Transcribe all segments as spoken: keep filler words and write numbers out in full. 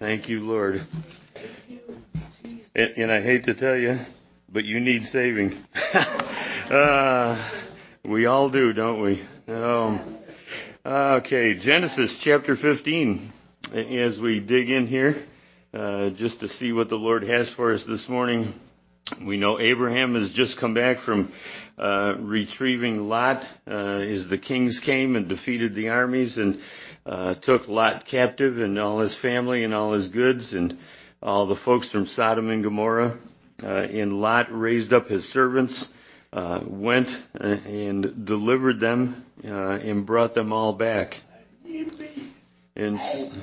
Thank you, Lord. And, and I hate to tell you, but you need saving. uh, we all do, don't we? Um, okay, Genesis chapter fifteen. As we dig in here, uh, just to see what the Lord has for us this morning. We know Abraham has just come back from uh, retrieving Lot uh, as the kings came and defeated the armies and uh, took Lot captive and all his family and all his goods and all the folks from Sodom and Gomorrah. Uh, and Lot raised up his servants, uh, went uh, and delivered them uh, and brought them all back. And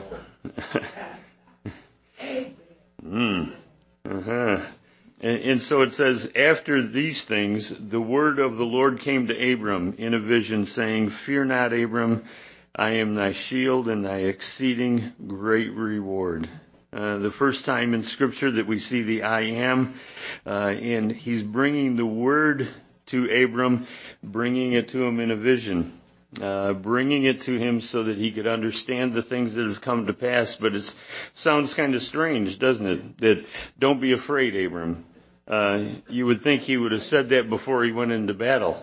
mm, uh-huh. And, and so it says, after these things, the word of the Lord came to Abram in a vision, saying, Fear not, Abram, I am thy shield and thy exceeding great reward. Uh, the first time in Scripture that we see the I am, uh, and he's bringing the word to Abram, bringing it to him in a vision. Uh, bringing it to him so that he could understand the things that have come to pass. But it sounds kind of strange, doesn't it? That don't be afraid, Abram. Uh, you would think he would have said that before he went into battle.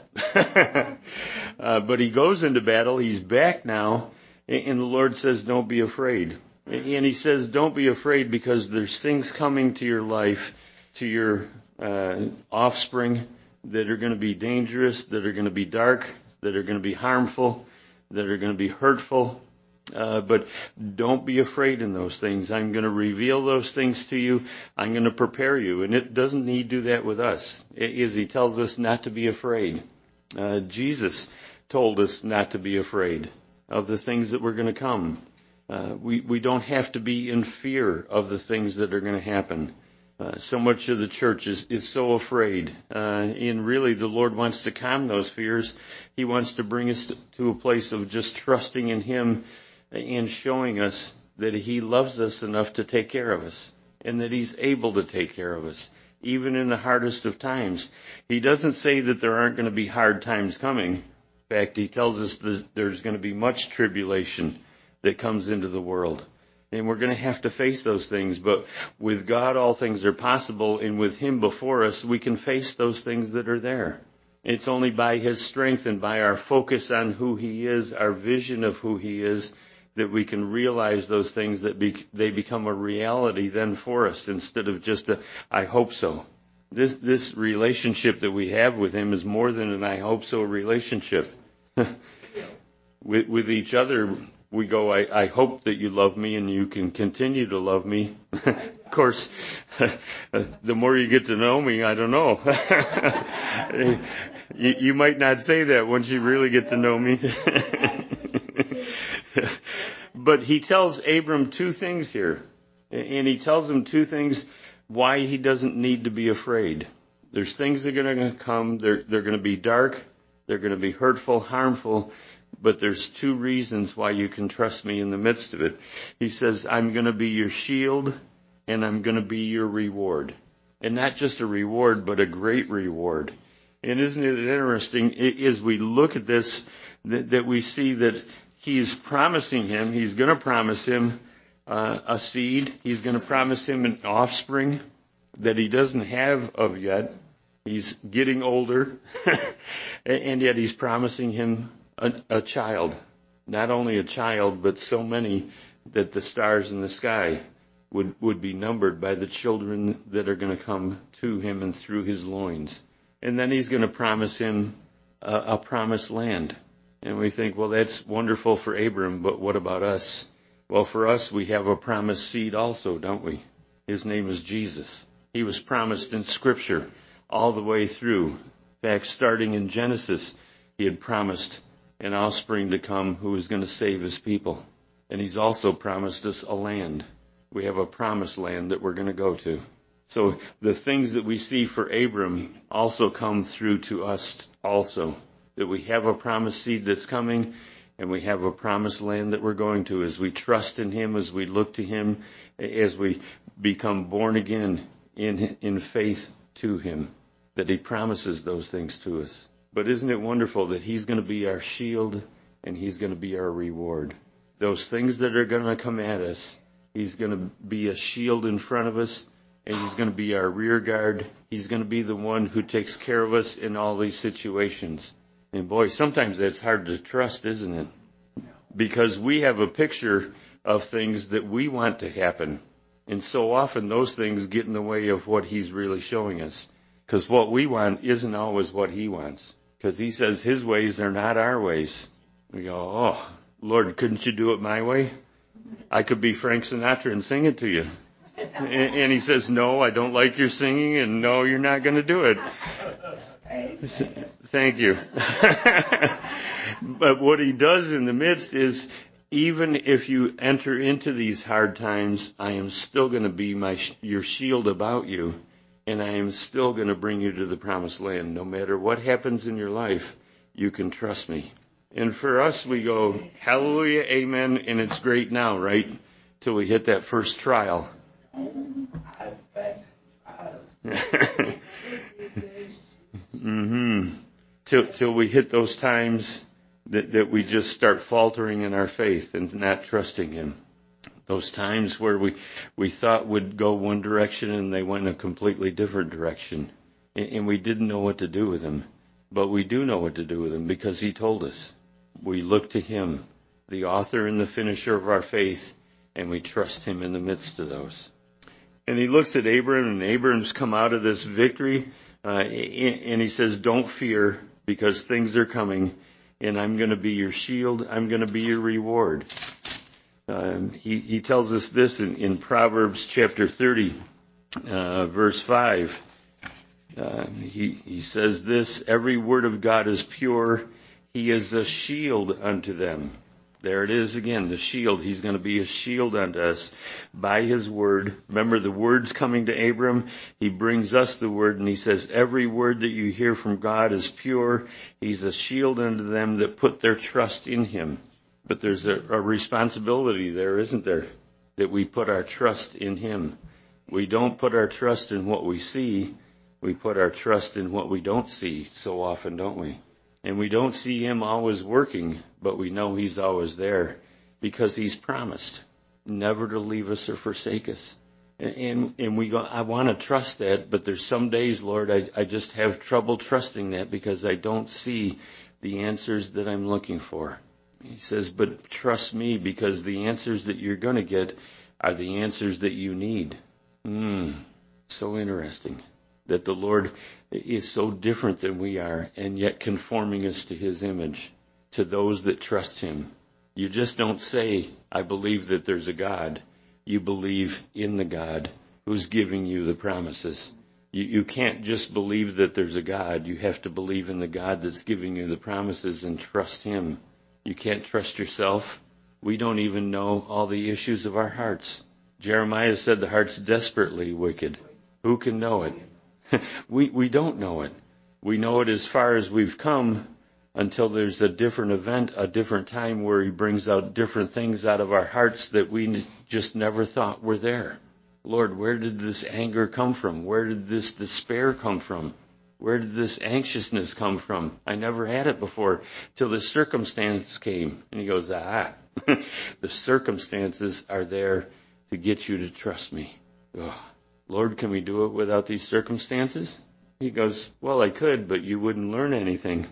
uh, but he goes into battle. He's back now. And the Lord says, don't be afraid. And he says, don't be afraid because there's things coming to your life, to your uh, offspring that are going to be dangerous, that are going to be dark, that are going to be harmful, that are going to be hurtful. Uh, but don't be afraid in those things. I'm going to reveal those things to you. I'm going to prepare you. And it doesn't he do that with us? It is, he tells us not to be afraid. Uh, Jesus told us not to be afraid of the things that were going to come. Uh, we, we don't have to be in fear of the things that are going to happen. Uh, so much of the church is, is so afraid. Uh, and really the Lord wants to calm those fears. He wants to bring us to, to a place of just trusting in him and showing us that he loves us enough to take care of us and that he's able to take care of us, even in the hardest of times. He doesn't say that there aren't going to be hard times coming. In fact, he tells us that there's going to be much tribulation that comes into the world. And we're going to have to face those things. But with God, all things are possible. And with him before us, we can face those things that are there. It's only by his strength and by our focus on who he is, our vision of who he is, that we can realize those things, that be, they become a reality then for us instead of just a, I hope so. This, this relationship that we have with him is more than an I hope so relationship. with, with each other, we go, I, I hope that you love me and you can continue to love me. Of course, the more you get to know me, I don't know. you, you might not say that once you really get to know me. But he tells Abram two things here. And he tells him two things why he doesn't need to be afraid. There's things that are going to come. They're, they're going to be dark. They're going to be hurtful, harmful. But there's two reasons why you can trust me in the midst of it. He says, I'm going to be your shield and I'm going to be your reward. And not just a reward, but a great reward. And isn't it interesting, as we look at this, that, that we see that he's promising him, he's going to promise him uh, a seed. He's going to promise him an offspring that he doesn't have of yet. He's getting older. And yet he's promising him A, a child, not only a child, but so many that the stars in the sky would, would be numbered by the children that are going to come to him and through his loins. And then he's going to promise him a, a promised land. And we think, well, that's wonderful for Abram, but what about us? Well, for us, we have a promised seed also, don't we? His name is Jesus. He was promised in Scripture all the way through. In fact, starting in Genesis, he had promised an offspring to come who is going to save his people. And he's also promised us a land. We have a promised land that we're going to go to. So the things that we see for Abram also come through to us also. That we have a promised seed that's coming, and we have a promised land that we're going to as we trust in him, as we look to him, as we become born again in, in faith to him. That he promises those things to us. But isn't it wonderful that he's going to be our shield and he's going to be our reward? Those things that are going to come at us, He's going to be a shield in front of us, and he's going to be our rear guard. He's going to be the one who takes care of us in all these situations. And boy, sometimes that's hard to trust, isn't it? Because we have a picture of things that we want to happen. And so often those things get in the way of what he's really showing us. Because what we want isn't always what he wants. Because he says his ways are not our ways. We go, oh, Lord, couldn't you do it my way? I could be Frank Sinatra and sing it to you. And he says, no, I don't like your singing, and no, you're not going to do it. Thank you. But what he does in the midst is, even if you enter into these hard times, I am still going to be my your shield about you, and I am still going to bring you to the promised land. No matter what happens in your life, you can trust me. And for us, we go, hallelujah, amen, and it's great now, right? Till we hit that first trial. mm-hmm. Till, till we hit those times that, that we just start faltering in our faith and not trusting him. Those times where we, we thought would go one direction and they went in a completely different direction. And, and we didn't know what to do with them. But we do know what to do with them because he told us. We look to him, the author and the finisher of our faith, and we trust him in the midst of those. And he looks at Abram, and Abram's come out of this victory, uh, and he says, don't fear, because things are coming, and I'm going to be your shield. I'm going to be your reward. Um, he, he tells us this in, in Proverbs chapter thirty, uh, verse five. Uh, he, he says this, every word of God is pure. He is a shield unto them. There it is again, the shield. He's going to be a shield unto us by his word. Remember, the word's coming to Abram. He brings us the word, and he says, every word that you hear from God is pure. He's a shield unto them that put their trust in him. But there's a, a responsibility there, isn't there? That we put our trust in him. We don't put our trust in what we see. We put our trust in what we don't see so often, don't we? And we don't see him always working, but we know he's always there because he's promised never to leave us or forsake us. And, and, and we go, I want to trust that, but there's some days, Lord, I, I just have trouble trusting that because I don't see the answers that I'm looking for. He says, but trust me because the answers that you're going to get are the answers that you need. Hmm, so interesting that the Lord is so different than we are and yet conforming us to his image, to those that trust him. You just don't say, I believe that there's a God. You believe in the God who's giving you the promises. You, you can't just believe that there's a God. You have to believe in the God that's giving you the promises and trust him. You can't trust yourself. We don't even know all the issues of our hearts. Jeremiah said the heart's desperately wicked. Who can know it? we we don't know it. We know it as far as we've come until there's a different event, a different time where he brings out different things out of our hearts that we just never thought were there. Lord, where did this anger come from? Where did this despair come from? Where did this anxiousness come from? I never had it before till this circumstance came. And he goes, ah, the circumstances are there to get you to trust me. Oh, Lord, can we do it without these circumstances? He goes, well, I could, but you wouldn't learn anything.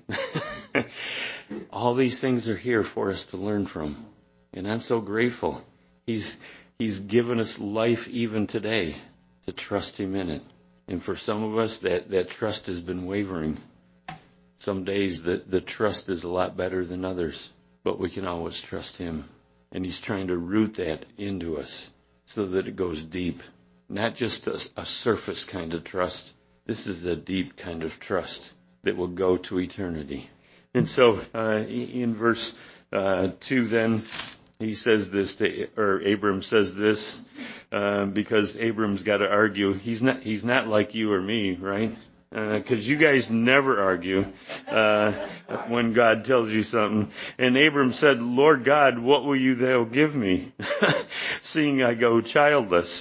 All these things are here for us to learn from. And I'm so grateful. He's, he's given us life even today to trust him in it. And for some of us, that, that trust has been wavering. Some days the, the trust is a lot better than others, but we can always trust him. And he's trying to root that into us so that it goes deep. Not just a, a surface kind of trust. This is a deep kind of trust that will go to eternity. And so uh, in verse uh, two then, he says this, to, or Abram says this, uh, because Abram's got to argue. He's not, he's not like you or me, right? Because uh, you guys never argue uh, when God tells you something. And Abram said, Lord God, what will you thou give me, seeing I go childless?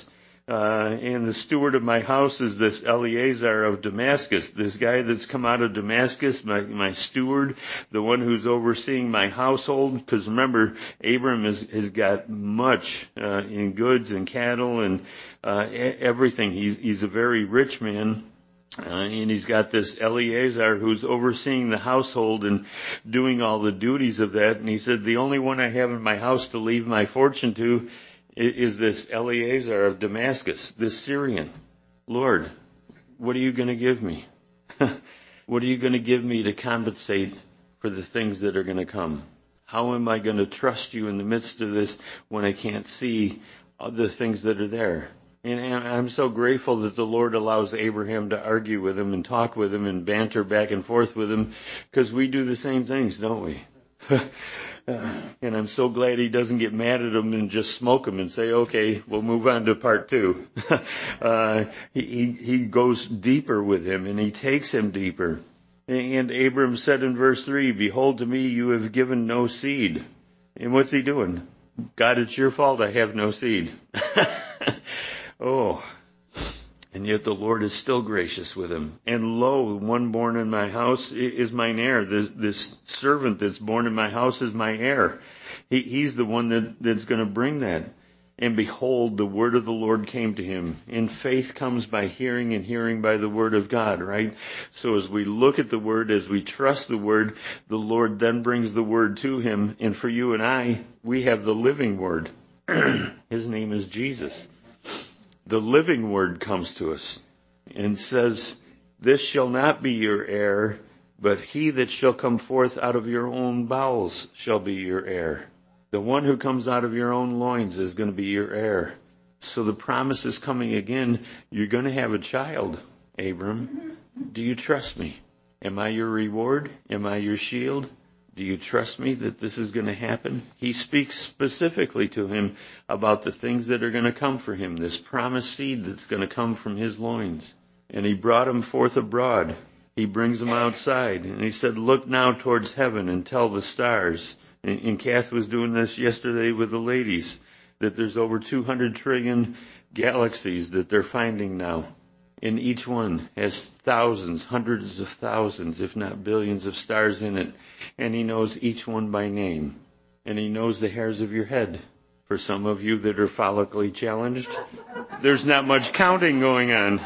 Uh, and the steward of my house is this Eleazar of Damascus, this guy that's come out of Damascus, my, my steward, the one who's overseeing my household. Because remember, Abram has, has got much uh, in goods and cattle and uh, everything. He's, he's a very rich man. Uh, and he's got this Eleazar who's overseeing the household and doing all the duties of that. And he said, the only one I have in my house to leave my fortune to is this Eleazar of Damascus, this Syrian. Lord, what are you going to give me? What are you going to give me to compensate for the things that are going to come? How am I going to trust you in the midst of this when I can't see the things that are there? And I'm so grateful that the Lord allows Abraham to argue with him and talk with him and banter back and forth with him, because we do the same things, don't we? Uh, and I'm so glad he doesn't get mad at him and just smoke him and say, okay, we'll move on to part two. uh, he, he goes deeper with him and he takes him deeper. And Abram said in verse three, behold, to me you have given no seed. And what's he doing? God, it's your fault I have no seed. Oh, and yet the Lord is still gracious with him. And lo, one born in my house is mine heir. This, this servant that's born in my house is my heir. He, he's the one that, that's going to bring that. And behold, the word of the Lord came to him. And faith comes by hearing, and hearing by the word of God, right? So as we look at the word, as we trust the word, the Lord then brings the word to him. And for you and I, we have the living word. His name is Jesus. The living word comes to us and says, this shall not be your heir, but he that shall come forth out of your own bowels shall be your heir. The one who comes out of your own loins is going to be your heir. So the promise is coming again. You're going to have a child, Abram. Do you trust me? Am I your reward? Am I your shield? Do you trust me that this is going to happen? He speaks specifically to him about the things that are going to come for him, this promised seed that's going to come from his loins. And he brought him forth abroad. He brings him outside. And he said, look now towards heaven and tell the stars. And, and Kath was doing this yesterday with the ladies, that there's over two hundred trillion galaxies that they're finding now. And each one has thousands, hundreds of thousands, if not billions of stars in it. And he knows each one by name. And he knows the hairs of your head. For some of you that are follically challenged, there's not much counting going on.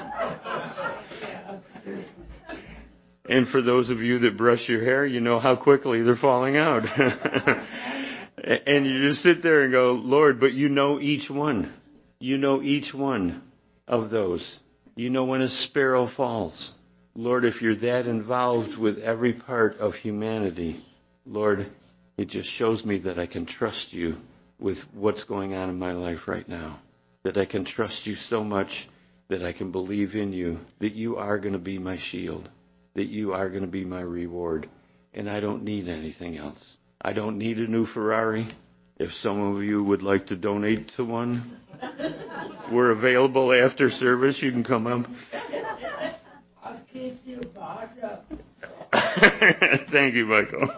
And for those of you that brush your hair, you know how quickly they're falling out. And you just sit there and go, Lord, but you know each one. You know each one of those. You know when a sparrow falls. Lord, if you're that involved with every part of humanity, Lord, it just shows me that I can trust you with what's going on in my life right now. That I can trust you so much that I can believe in you, that you are going to be my shield, that you are going to be my reward, and I don't need anything else. I don't need a new Ferrari. If some of you would like to donate to one, we're available after service. You can come up. I'll keep you back up. Thank you, Michael.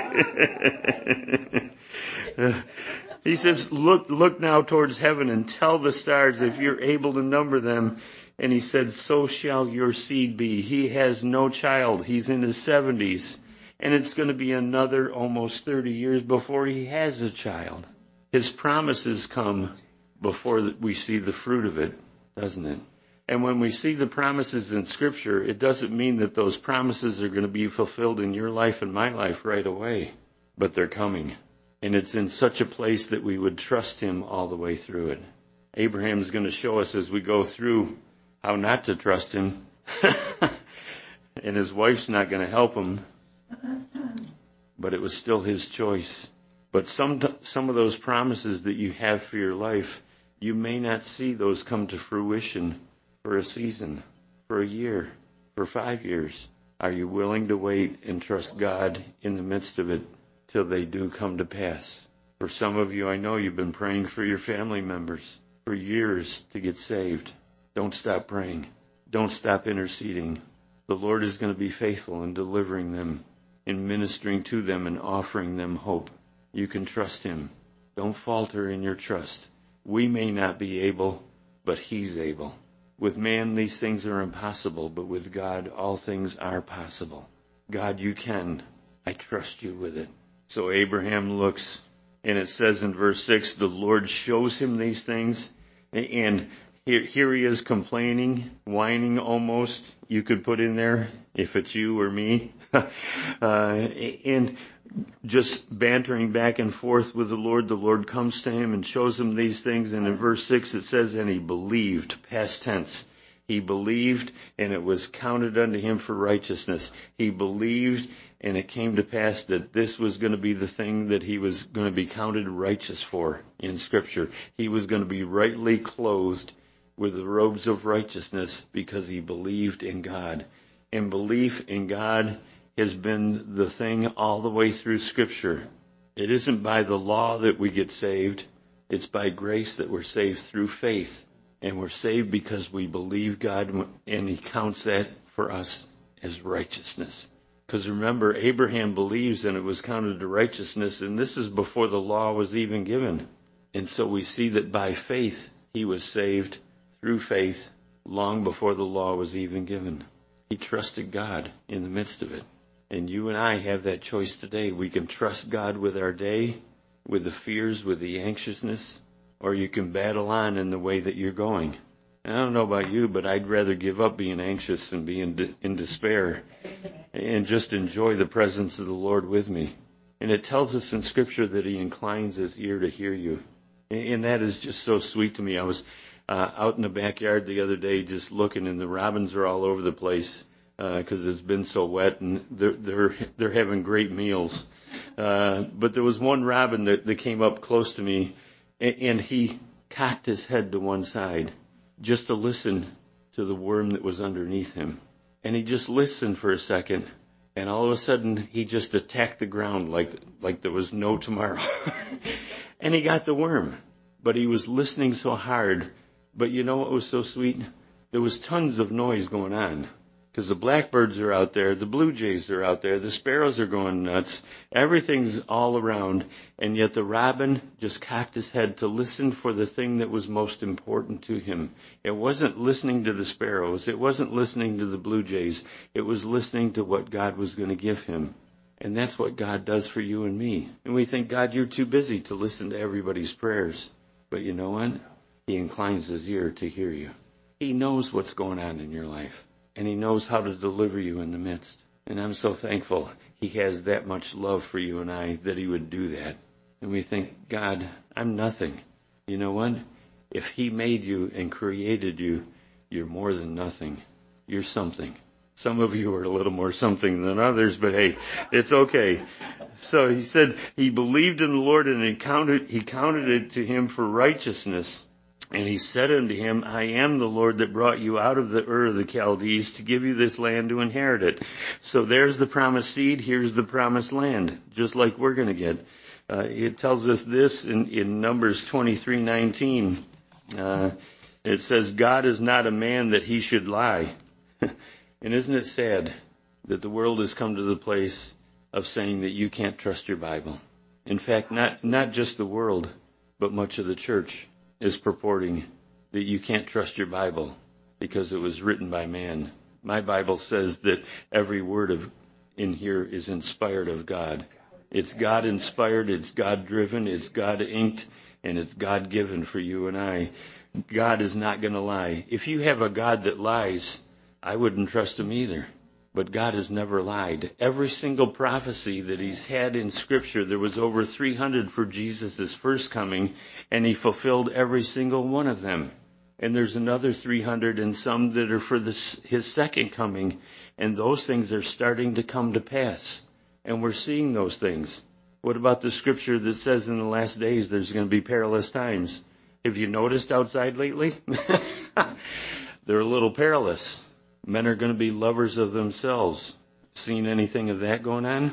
He says, look, look now towards heaven and tell the stars if you're able to number them. And he said, so shall your seed be. He has no child. He's in his seventies. And it's going to be another almost thirty years before he has a child. His promises come before we see the fruit of it, doesn't it? And when we see the promises in Scripture, it doesn't mean that those promises are going to be fulfilled in your life and my life right away. But they're coming. And it's in such a place that we would trust him all the way through it. Abraham's going to show us as we go through how not to trust him. And his wife's not going to help him. But it was still his choice. But some some of those promises that you have for your life, you may not see those come to fruition for a season, for a year, for five years. Are you willing to wait and trust God in the midst of it till they do come to pass? For some of you, I know you've been praying for your family members for years to get saved. Don't stop praying. Don't stop interceding. The Lord is going to be faithful in delivering them, in ministering to them and offering them hope. You can trust him. Don't falter in your trust. We may not be able but he's able. With man, these things are impossible, but with God, all things are possible. God, you can. I trust you with it. So Abraham looks, and it says in verse six, the Lord shows him these things, and here, here he is complaining, whining almost, you could put in there, if it's you or me, uh, and just bantering back and forth with the Lord. The Lord comes to him and shows him these things, and in verse six it says, and he believed, past tense. He believed, and it was counted unto him for righteousness. He believed, and it came to pass that this was going to be the thing that he was going to be counted righteous for in Scripture. He was going to be rightly clothed with the robes of righteousness because he believed in God. And belief in God has been the thing all the way through Scripture. It isn't by the law that we get saved. It's by grace that we're saved through faith. And we're saved because we believe God, and he counts that for us as righteousness. Because remember, Abraham believes, and it was counted to righteousness, and this is before the law was even given. And so we see that by faith, he was saved through faith long before the law was even given. He trusted God in the midst of it. And you and I have that choice today. We can trust God with our day, with the fears, with the anxiousness, or you can battle on in the way that you're going. I don't know about you, but I'd rather give up being anxious and be in, de- in despair and just enjoy the presence of the Lord with me. And it tells us in Scripture that he inclines his ear to hear you. And that is just so sweet to me. I was uh, out in the backyard the other day just looking, and the robins are all over the place because uh, it's been so wet, and they're, they're, they're having great meals. Uh, but there was one robin that, that came up close to me, and he cocked his head to one side just to listen to the worm that was underneath him. And he just listened for a second, and all of a sudden he just attacked the ground like like there was no tomorrow. And he got the worm. But he was listening so hard. But you know what was so sweet? There was tons of noise going on. Because the blackbirds are out there, the blue jays are out there, the sparrows are going nuts, everything's all around, and yet the robin just cocked his head to listen for the thing that was most important to him. It wasn't listening to the sparrows, it wasn't listening to the blue jays, it was listening to what God was going to give him. And that's what God does for you and me. And we think, God, you're too busy to listen to everybody's prayers. But you know what? He inclines his ear to hear you. He knows what's going on in your life. And he knows how to deliver you in the midst. And I'm so thankful he has that much love for you and I that he would do that. And we think, God, I'm nothing. You know what? If he made you and created you, you're more than nothing. You're something. Some of you are a little more something than others, but hey, it's okay. So he said he believed in the Lord, and he counted, he counted it to him for righteousness. And he said unto him, I am the Lord that brought you out of the Ur of the Chaldees to give you this land to inherit it. So there's the promised seed. Here's the promised land, just like we're going to get. Uh, it tells us this in, in Numbers twenty-three nineteen. Uh, it says, God is not a man that he should lie. And isn't it sad that the world has come to the place of saying that you can't trust your Bible? In fact, not, not just the world, but much of the church is purporting that you can't trust your Bible because it was written by man. My Bible says that every word of in here is inspired of God. It's God inspired, it's God driven, it's God inked, and it's God given for you and I. God is not going to lie. If you have a God that lies, I wouldn't trust him either. But God has never lied. Every single prophecy that he's had in Scripture, there was over three hundred for Jesus' first coming, and he fulfilled every single one of them. And there's another three hundred and some that are for this, his second coming, and those things are starting to come to pass. And we're seeing those things. What about the Scripture that says in the last days there's going to be perilous times? Have you noticed outside lately? They're a little perilous. Men are going to be lovers of themselves. Seen anything of that going on?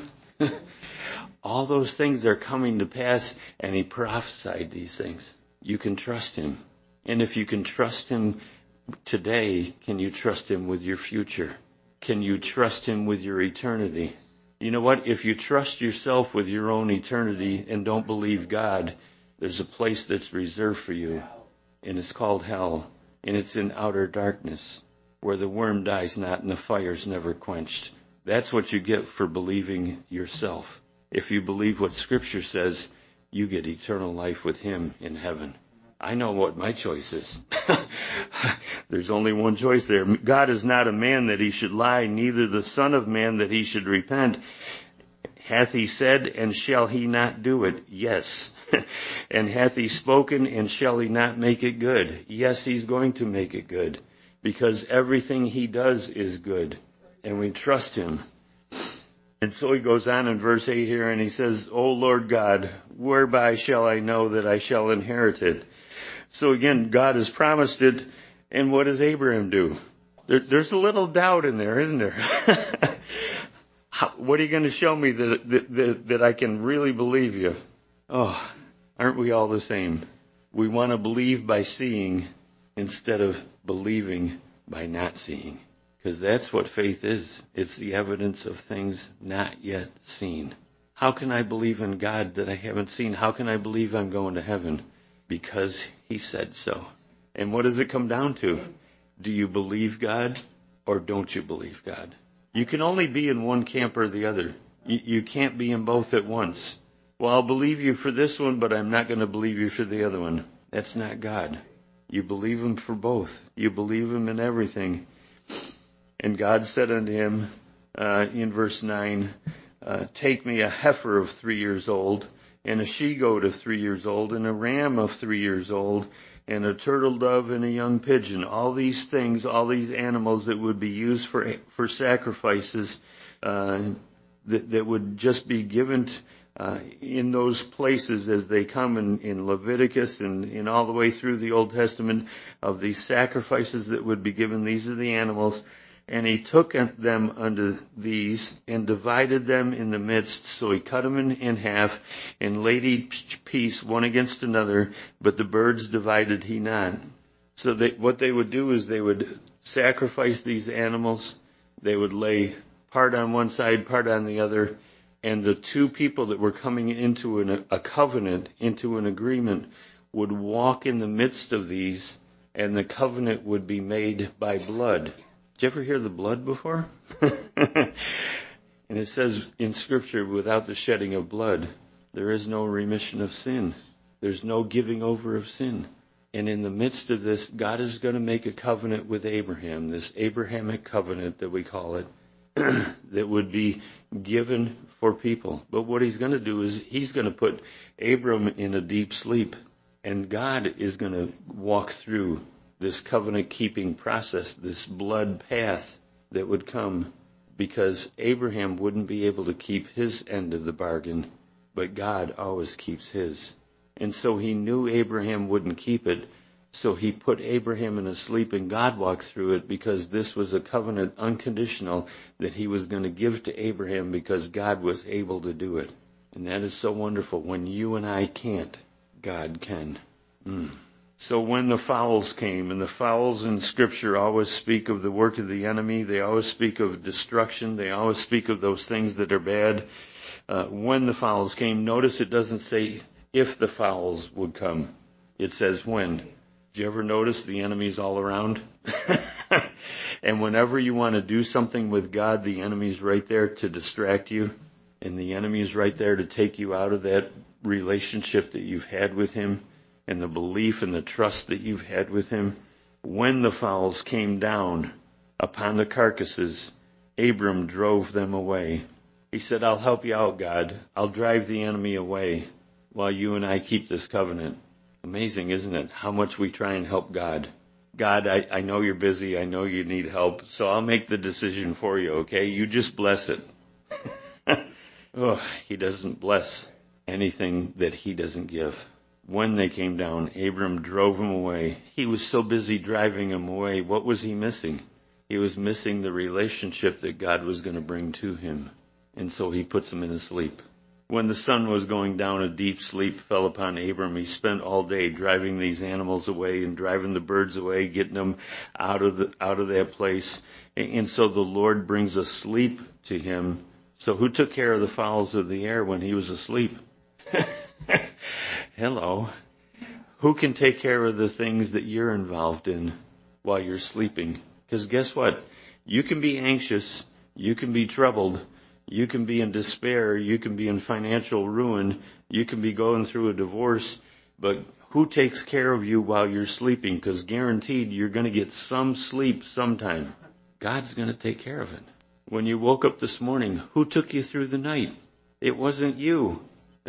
All those things are coming to pass, and he prophesied these things. You can trust him. And if you can trust him today, can you trust him with your future? Can you trust him with your eternity? You know what? If you trust yourself with your own eternity and don't believe God, there's a place that's reserved for you, and it's called hell. and it's in outer darkness, where the worm dies not and the fire's never quenched. That's what you get for believing yourself. If you believe what Scripture says, you get eternal life with Him in heaven. I know what my choice is. There's only one choice there. God is not a man that He should lie, neither the Son of Man that He should repent. Hath He said, and shall He not do it? Yes. And hath He spoken, and shall He not make it good? Yes, He's going to make it good, because everything He does is good, and we trust Him. And so he goes on in verse eight here, and he says, O Lord God, whereby shall I know that I shall inherit it? So again, God has promised it, and what does Abraham do? There, there's a little doubt in there, isn't there? How, what are you going to show me that, that, that, that I can really believe you? Oh, aren't we all the same? We want to believe by seeing instead of believing by not seeing. Because that's what faith is. It's the evidence of things not yet seen. How can I believe in God that I haven't seen? How can I believe I'm going to heaven? Because He said so. And what does it come down to? Do you believe God or don't you believe God? You can only be in one camp or the other. You, you can't be in both at once. Well, I'll believe you for this one, but I'm not going to believe you for the other one. That's not God. You believe Him for both. You believe Him in everything. And God said unto him, uh, in verse nine, uh, take me a heifer of three years old, and a she-goat of three years old, and a ram of three years old, and a turtle dove and a young pigeon. All these things, all these animals that would be used for for sacrifices, uh, that, that would just be given to, uh, in those places as they come in, in Leviticus and, and all the way through the Old Testament, of these sacrifices that would be given. These are the animals. And he took them unto these and divided them in the midst. So he cut them in, in half and laid each piece one against another, but the birds divided he not. So they, what they would do is they would sacrifice these animals. They would lay part on one side, part on the other. And the two people that were coming into an, a covenant, into an agreement, would walk in the midst of these, and the covenant would be made by blood. Did you ever hear the blood before? And it says in Scripture, without the shedding of blood, there is no remission of sin. There's no giving over of sin. And in the midst of this, God is going to make a covenant with Abraham, this Abrahamic covenant that we call it, that would be given for people. But what He's going to do is He's going to put Abram in a deep sleep, and God is going to walk through this covenant-keeping process, this blood path that would come, because Abraham wouldn't be able to keep his end of the bargain, but God always keeps His. And so He knew Abraham wouldn't keep it, so He put Abraham in a sleep, and God walked through it, because this was a covenant unconditional that He was going to give to Abraham, because God was able to do it. And that is so wonderful. When you and I can't, God can. Mm. So when the fowls came, and the fowls in Scripture always speak of the work of the enemy, they always speak of destruction, they always speak of those things that are bad. Uh, when the fowls came, notice it doesn't say if the fowls would come. It says when. Did you ever notice the enemy's all around? And whenever you want to do something with God, the enemy's right there to distract you, and the enemy's right there to take you out of that relationship that you've had with Him, and the belief and the trust that you've had with Him. When the fowls came down upon the carcasses, Abram drove them away. He said, I'll help you out, God. I'll drive the enemy away while you and I keep this covenant. Amazing, isn't it? How much we try and help God. God, I, I know you're busy. I know you need help. So I'll make the decision for you, okay? You just bless it. Oh, He doesn't bless anything that He doesn't give. When they came down, Abram drove them away. He was so busy driving them away. What was he missing? He was missing the relationship that God was going to bring to him. And so He puts him in a sleep. When the sun was going down, a deep sleep fell upon Abram. He spent all day driving these animals away and driving the birds away, getting them out of the, out of that place. And so the Lord brings a sleep to him. So who took care of the fowls of the air when he was asleep? Hello. Who can take care of the things that you're involved in while you're sleeping. Because guess what? You can be anxious. You can be troubled. You can be in despair. You can be in financial ruin. You can be going through a divorce. But who takes care of you while you're sleeping? Because guaranteed you're going to get some sleep sometime. God's going to take care of it. When you woke up this morning, who took you through the night? It wasn't you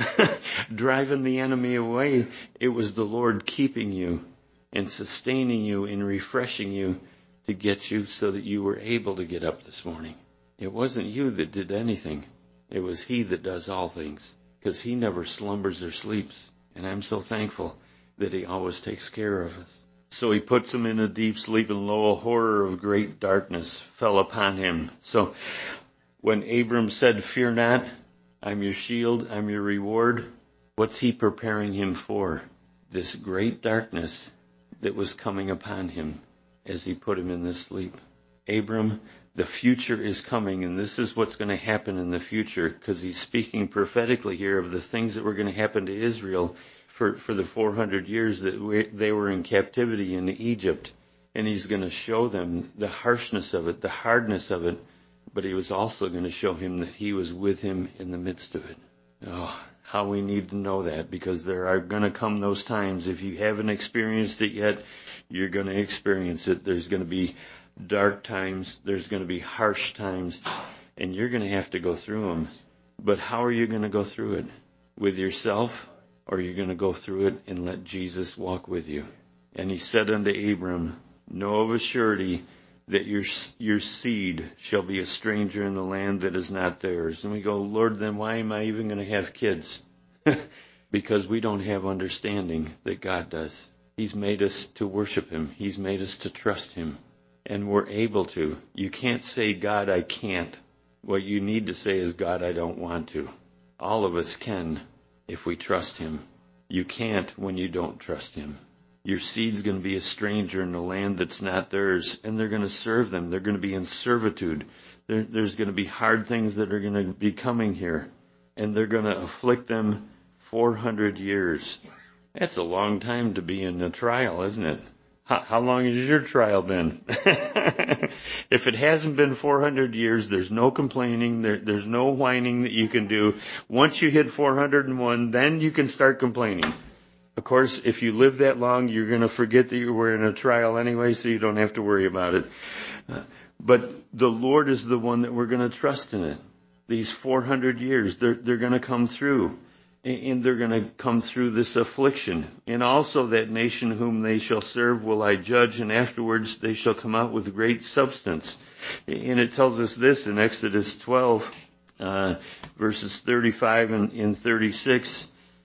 driving the enemy away. It was the Lord keeping you and sustaining you and refreshing you to get you so that you were able to get up this morning. It wasn't you that did anything. It was He that does all things, because He never slumbers or sleeps. And I'm so thankful that He always takes care of us. So He puts him in a deep sleep, and lo, a horror of great darkness fell upon him. So when Abram said, fear not, I'm your shield, I'm your reward, what's He preparing him for? This great darkness that was coming upon him as He put him in this sleep. Abram, the future is coming, and this is what's going to happen in the future, because He's speaking prophetically here of the things that were going to happen to Israel for, for the four hundred years that we, they were in captivity in Egypt. And He's going to show them the harshness of it, the hardness of it, but He was also going to show him that He was with him in the midst of it. Oh, how we need to know that, because there are going to come those times. If you haven't experienced it yet, you're going to experience it. There's going to be dark times. There's going to be harsh times, and you're going to have to go through them. But how are you going to go through it? With yourself, or are you going to go through it and let Jesus walk with you? And He said unto Abram, know of a surety that your your seed shall be a stranger in the land that is not theirs. And we go, Lord, then why am I even going to have kids? Because we don't have understanding that God does. He's made us to worship Him. He's made us to trust Him. And we're able to. You can't say, God, I can't. What you need to say is, God, I don't want to. All of us can if we trust Him. You can't when you don't trust Him. Your seed's going to be a stranger in a land that's not theirs, and they're going to serve them. They're going to be in servitude. There, there's going to be hard things that are going to be coming here, and they're going to afflict them four hundred years. That's a long time to be in a trial, isn't it? How, how long has your trial been? If it hasn't been four hundred years, there's no complaining. There, there's no whining that you can do. Once you hit four hundred one, then you can start complaining. Of course, if you live that long, you're going to forget that you were in a trial anyway, so you don't have to worry about it. Uh, but the Lord is the one that we're going to trust in it. These four hundred years, they're, they're going to come through. And they're going to come through this affliction. And also that nation whom they shall serve will I judge, and afterwards they shall come out with great substance. And it tells us this in Exodus twelve, uh, verses thirty-five and, and thirty-six.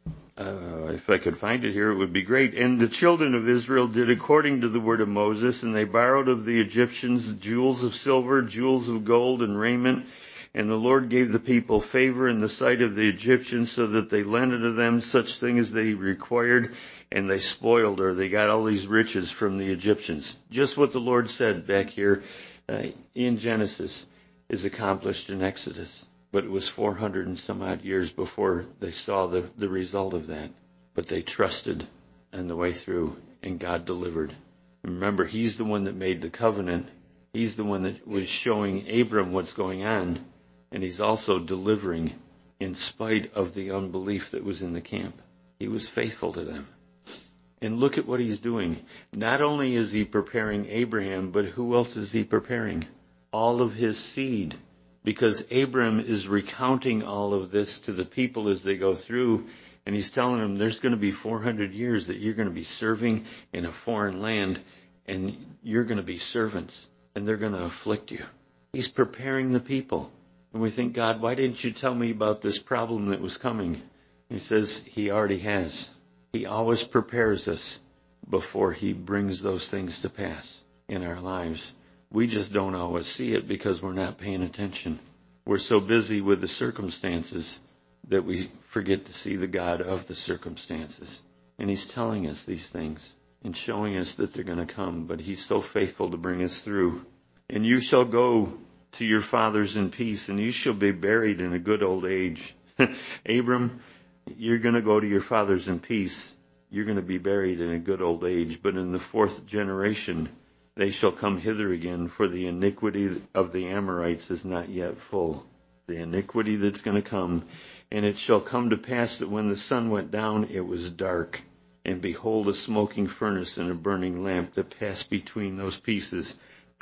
Uh, if I could find it here, it would be great. And the children of Israel did according to the word of Moses, and they borrowed of the Egyptians jewels of silver, jewels of gold, and raiment. And the Lord gave the people favor in the sight of the Egyptians, so that they lent unto them such things as they required, and they spoiled, or they got all these riches from the Egyptians. Just what the Lord said back here uh, in Genesis is accomplished in Exodus. But it was four hundred and some odd years before they saw the, the result of that. But they trusted on the way through, and God delivered. And remember, He's the one that made the covenant. He's the one that was showing Abram what's going on. And He's also delivering in spite of the unbelief that was in the camp. He was faithful to them. And look at what He's doing. Not only is He preparing Abraham, but who else is He preparing? All of his seed. Because Abram is recounting all of this to the people as they go through, and he's telling them there's going to be four hundred years that you're going to be serving in a foreign land, and you're going to be servants, and they're going to afflict you. He's preparing the people. And we think, God, why didn't you tell me about this problem that was coming? He says He already has. He always prepares us before He brings those things to pass in our lives. We just don't always see it because we're not paying attention. We're so busy with the circumstances that we forget to see the God of the circumstances. And He's telling us these things and showing us that they're going to come. But He's so faithful to bring us through. And you shall go to your fathers in peace, and you shall be buried in a good old age. Abram, you're going to go to your fathers in peace. You're going to be buried in a good old age. But in the fourth generation, they shall come hither again, for the iniquity of the Amorites is not yet full. The iniquity that's going to come. And it shall come to pass that when the sun went down, it was dark. And behold, a smoking furnace and a burning lamp that passed between those pieces.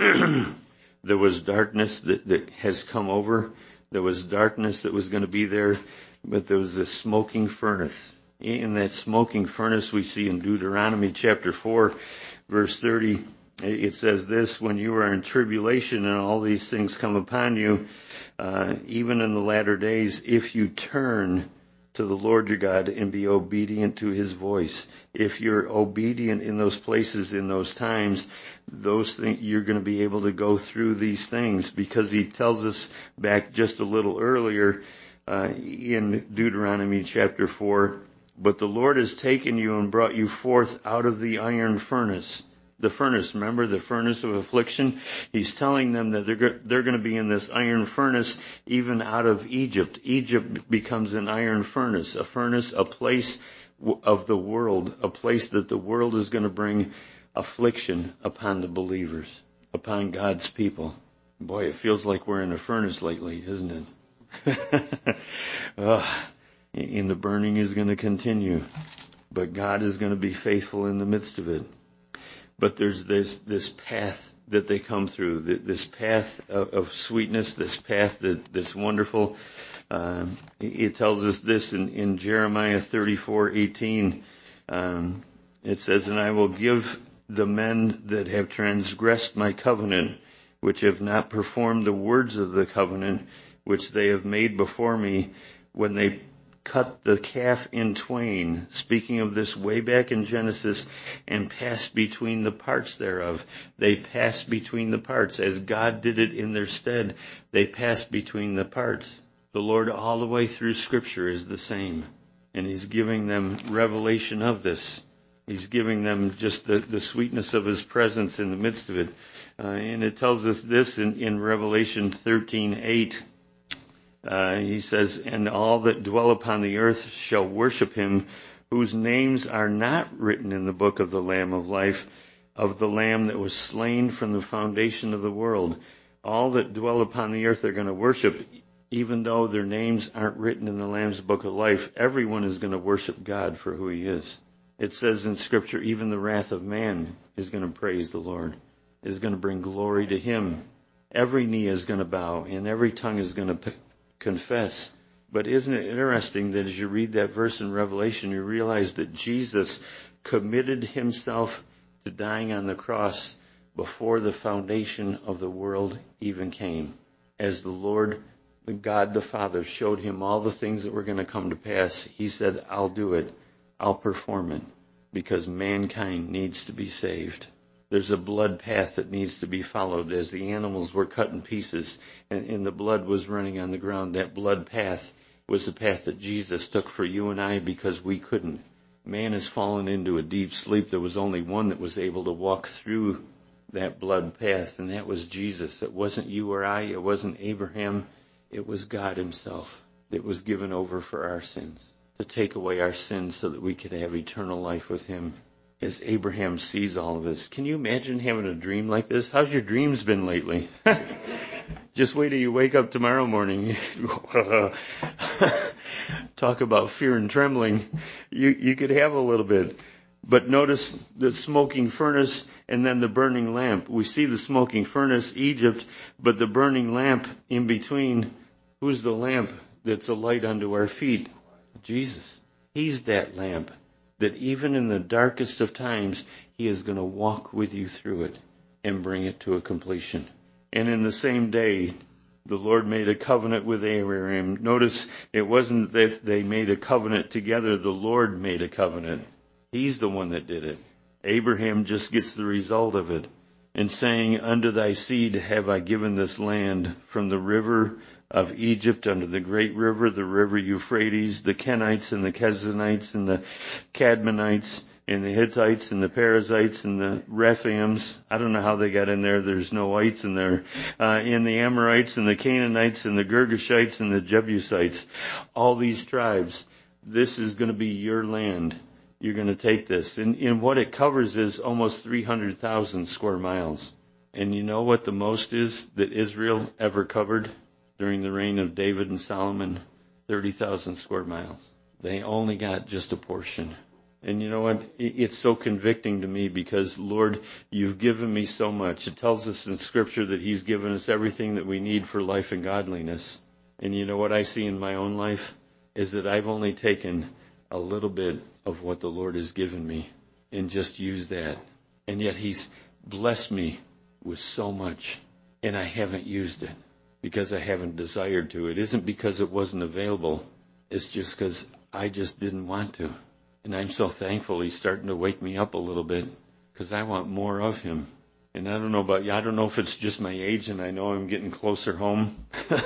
There was darkness that, that has come over. There was darkness that was going to be there. But there was a smoking furnace. In that smoking furnace we see in Deuteronomy chapter four, verse thirty, it says this, when you are in tribulation and all these things come upon you, uh, even in the latter days, if you turn to the Lord your God and be obedient to his voice, if you're obedient in those places, in those times, those things, you're going to be able to go through these things, because he tells us back just a little earlier uh, in Deuteronomy chapter four, but the Lord has taken you and brought you forth out of the iron furnace. The furnace, remember the furnace of affliction? He's telling them that they're, they're going to be in this iron furnace even out of Egypt. Egypt becomes an iron furnace, a furnace, a place of the world, a place that the world is going to bring affliction upon the believers, upon God's people. Boy, it feels like we're in a furnace lately, isn't it? oh, and the burning is going to continue, but God is going to be faithful in the midst of it. But there's this this path that they come through, this path of, of sweetness, this path that, that's wonderful. Um, it tells us this in, in Jeremiah thirty-four eighteen. Um, it says, and I will give the men that have transgressed my covenant, which have not performed the words of the covenant, which they have made before me, when they cut the calf in twain, speaking of this way back in Genesis, and passed between the parts thereof. They passed between the parts. As God did it in their stead, they passed between the parts. The Lord all the way through Scripture is the same. And he's giving them revelation of this. He's giving them just the, the sweetness of his presence in the midst of it. Uh, and it tells us this in, in Revelation thirteen eight. Uh, he says, and all that dwell upon the earth shall worship him, whose names are not written in the book of the Lamb of life, of the Lamb that was slain from the foundation of the world. All that dwell upon the earth are going to worship, even though their names aren't written in the Lamb's book of life. Everyone is going to worship God for who he is. It says in Scripture, even the wrath of man is going to praise the Lord, is going to bring glory to him. Every knee is going to bow, and every tongue is going to p- confess. But isn't it interesting that as you read that verse in Revelation, you realize that Jesus committed himself to dying on the cross before the foundation of the world even came. As the Lord, the God the Father, showed him all the things that were going to come to pass, he said, I'll do it. I'll perform it, because mankind needs to be saved. There's a blood path that needs to be followed. As the animals were cut in pieces and, and the blood was running on the ground, that blood path was the path that Jesus took for you and I, because we couldn't. Man has fallen into a deep sleep. There was only one that was able to walk through that blood path, and that was Jesus. It wasn't you or I. It wasn't Abraham. It was God himself that was given over for our sins, to take away our sins so that we could have eternal life with him. As Abraham sees all of this. Can you imagine having a dream like this? How's your dreams been lately? Just wait till you wake up tomorrow morning. Talk about fear and trembling. You, you could have a little bit. But notice the smoking furnace and then the burning lamp. We see the smoking furnace, Egypt, but the burning lamp in between. Who's the lamp that's a light unto our feet? Jesus. He's that lamp that even in the darkest of times, he is going to walk with you through it and bring it to a completion. And in the same day, the Lord made a covenant with Abraham. Notice it wasn't that they made a covenant together. The Lord made a covenant. He's the one that did it. Abraham just gets the result of it. And saying, unto thy seed have I given this land, from the river of Egypt unto the great river, the river Euphrates, the Kenites and the Kezanites and the Cadmonites and the Hittites and the Perizzites and the Rephaims. I don't know how they got in there. There's no ites in there. Uh, and the Amorites and the Canaanites and the Girgashites and the Jebusites. All these tribes. This is going to be your land. you're going to take this. And, and what it covers is almost three hundred thousand square miles. And you know what the most is that Israel ever covered during the reign of David and Solomon? thirty thousand square miles. They only got just a portion. And you know what? It's so convicting to me because, Lord, you've given me so much. It tells us in Scripture that He's given us everything that we need for life and godliness. And you know what I see in my own life? Is that I've only taken a little bit of what the Lord has given me and just used that. And yet He's blessed me with so much, and I haven't used it because I haven't desired to. It isn't because it wasn't available. It's just because I just didn't want to. And I'm so thankful He's starting to wake me up a little bit because I want more of Him. And I don't know about you. I don't know if it's just my age and I know I'm getting closer home.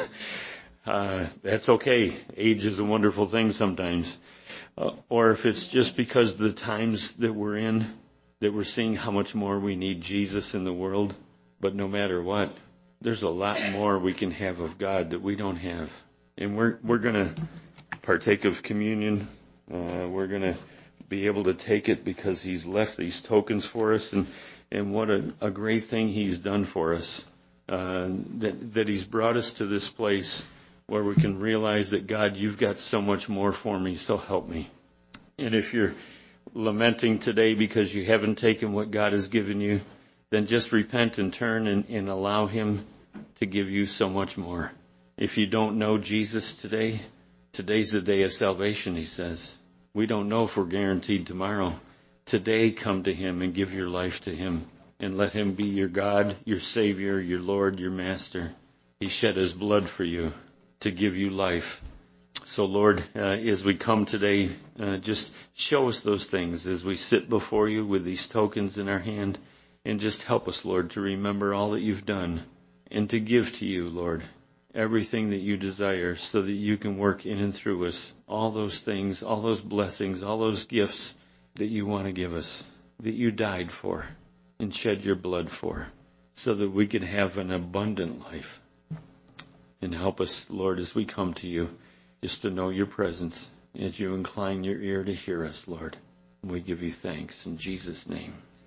uh, that's okay. Age is a wonderful thing sometimes. Uh, or if it's just because of the times that we're in, that we're seeing how much more we need Jesus in the world. But no matter what, there's a lot more we can have of God that we don't have. And we're we're going to partake of communion. Uh, we're going to be able to take it because He's left these tokens for us. And, and what a, a great thing He's done for us. Uh, that, that He's brought us to this place where we can realize that, God, you've got so much more for me, so help me. And if you're lamenting today because you haven't taken what God has given you, then just repent and turn and, and allow Him to give you so much more. If you don't know Jesus today, today's the day of salvation, He says. We don't know if we're guaranteed tomorrow. Today, come to Him and give your life to Him and let Him be your God, your Savior, your Lord, your Master. He shed His blood for you to give you life. So, Lord, uh, as we come today, uh, just show us those things as we sit before you with these tokens in our hand, and just help us, Lord, to remember all that you've done and to give to you, Lord, everything that you desire so that you can work in and through us all those things, all those blessings, all those gifts that you want to give us, that you died for and shed your blood for, so that we can have an abundant life. And help us, Lord, as we come to you, just to know your presence as you incline your ear to hear us, Lord. And we give you thanks in Jesus' name.